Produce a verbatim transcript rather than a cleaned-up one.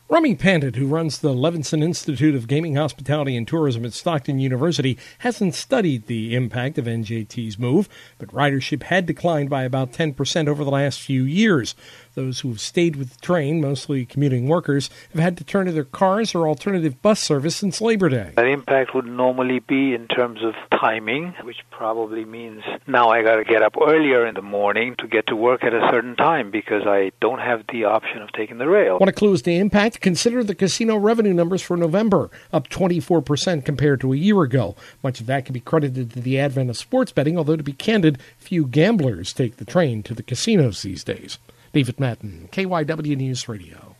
Rummy Pandit, who runs the Levinson Institute of Gaming, Hospitality, and Tourism at Stockton University, hasn't studied the impact of N J T's move, but ridership had declined by about ten percent over the last few years. Those who have stayed with the train, mostly commuting workers, have had to turn to their cars or alternative bus service since Labor Day. That impact would normally be in terms of timing, which probably means now I got to get up earlier in the morning to get to work at a certain time because I don't have the option of taking the rail. Want to clue as to impact? Consider the casino revenue numbers for November, up twenty-four percent compared to a year ago. Much of that can be credited to the advent of sports betting, although to be candid, few gamblers take the train to the casinos these days. David Matten, K Y W News Radio.